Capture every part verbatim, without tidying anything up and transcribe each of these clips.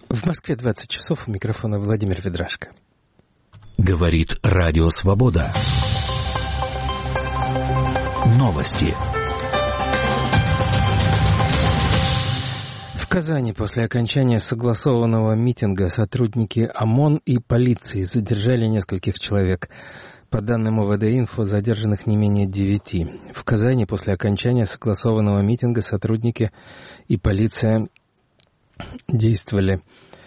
В Москве двадцать часов, у микрофона Владимир Ведрашко. Говорит Радио Свобода. Новости. В Казани после окончания согласованного митинга сотрудники ОМОН и полиции задержали нескольких человек. По данным ОВД-Инфо, задержанных не менее девяти. В Казани после окончания согласованного митинга сотрудники и полиция действовали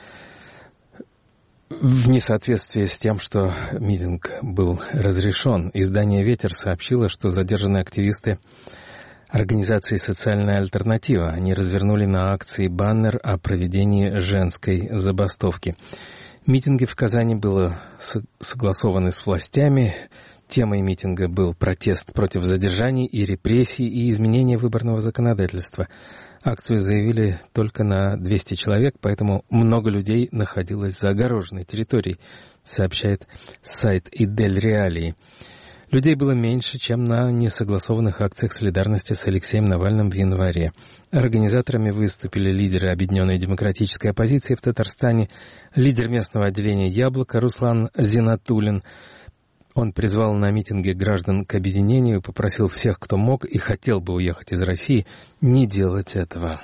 в несоответствии с тем, что митинг был разрешен. Издание «Ветер» сообщило, что задержаны активисты организации «Социальная альтернатива». Они развернули на акции баннер о проведении женской забастовки. Митинги в Казани были согласованы с властями. Темой митинга был протест против задержаний и репрессий и изменения выборного законодательства. Акцию заявили только на двести человек, поэтому много людей находилось за огороженной территорией, сообщает сайт «Идель Реалии». Людей было меньше, чем на несогласованных акциях солидарности с Алексеем Навальным в январе. Организаторами выступили лидеры объединенной демократической оппозиции в Татарстане, лидер местного отделения «Яблоко» Руслан Зинатуллин. Он призвал на митинге граждан к объединению и попросил всех, кто мог и хотел бы уехать из России, не делать этого.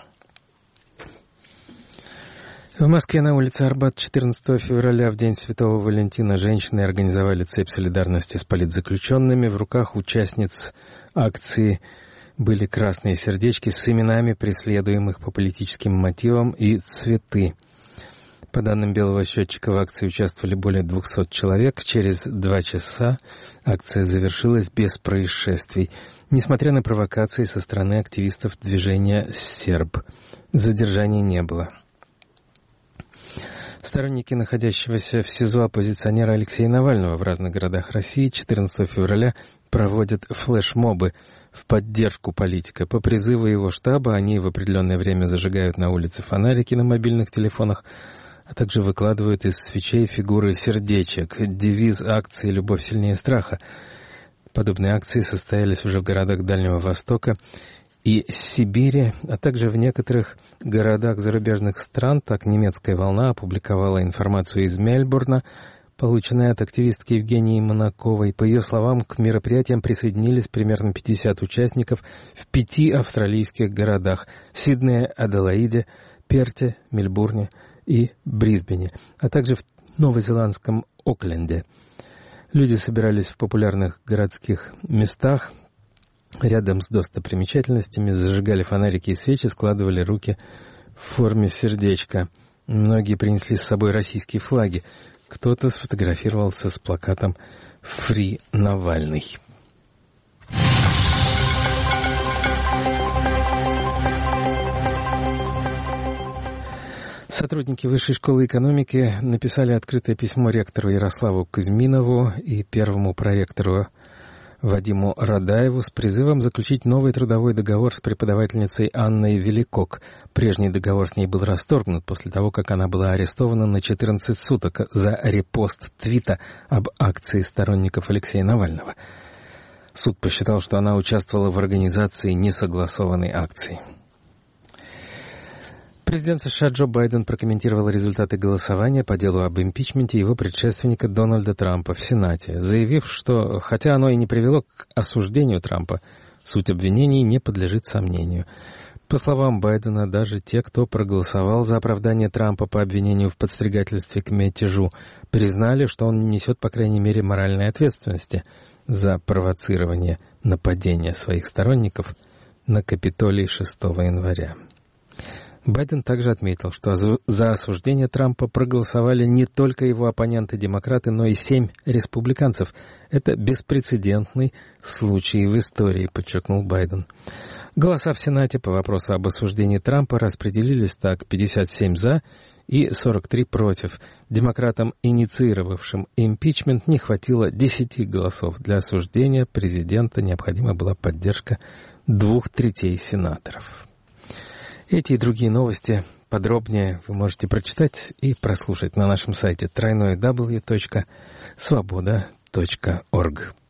В Москве на улице Арбат четырнадцатого февраля, в день Святого Валентина, женщины организовали цепь солидарности с политзаключенными. В руках участниц акции были красные сердечки с именами преследуемых по политическим мотивам и цветы. По данным белого счетчика, в акции участвовали более двухсот человек. Через два часа акция завершилась без происшествий, несмотря на провокации со стороны активистов движения «Серб». Задержаний не было. Сторонники находящегося в СИЗО оппозиционера Алексея Навального в разных городах России четырнадцатого февраля проводят флешмобы в поддержку политика. По призыву его штаба они в определенное время зажигают на улице фонарики на мобильных телефонах, а также выкладывают из свечей фигуры сердечек. Девиз акции «Любовь сильнее страха». Подобные акции состоялись уже в городах Дальнего Востока и Сибири, а также в некоторых городах зарубежных стран. Так, немецкая «Волна» опубликовала информацию из Мельбурна, полученную от активистки Евгении Монаковой. По ее словам, к мероприятиям присоединились примерно пятьдесят участников в пяти австралийских городах – Сиднее, Аделаиде, Перте, Мельбурне и Брисбене, а также в новозеландском Окленде. Люди собирались в популярных городских местах, рядом с достопримечательностями, зажигали фонарики и свечи, складывали руки в форме сердечка. Многие принесли с собой российские флаги. Кто-то сфотографировался с плакатом «Фри Навальный». Сотрудники Высшей школы экономики написали открытое письмо ректору Ярославу Кузьминову и первому проректору Вадиму Радаеву с призывом заключить новый трудовой договор с преподавательницей Анной Великок. Прежний договор с ней был расторгнут после того, как она была арестована на четырнадцать суток за репост твита об акции сторонников Алексея Навального. Суд посчитал, что она участвовала в организации несогласованной акции. Президент США Джо Байден прокомментировал результаты голосования по делу об импичменте его предшественника Дональда Трампа в Сенате, заявив, что, хотя оно и не привело к осуждению Трампа, суть обвинений не подлежит сомнению. По словам Байдена, даже те, кто проголосовал за оправдание Трампа по обвинению в подстрекательстве к мятежу, признали, что он не несет, по крайней мере, моральной ответственности за провоцирование нападения своих сторонников на Капитолий шестого января. Байден также отметил, что за осуждение Трампа проголосовали не только его оппоненты-демократы, но и семь республиканцев. Это беспрецедентный случай в истории, подчеркнул Байден. Голоса в Сенате по вопросу об осуждении Трампа распределились так: пятьдесят семь за и сорок три против. Демократам, инициировавшим импичмент, не хватило десяти голосов. Для осуждения президента необходима была поддержка двух третей сенаторов. Эти и другие новости подробнее вы можете прочитать и прослушать на нашем сайте дабл ю дабл ю дабл ю точка свобода точка орг.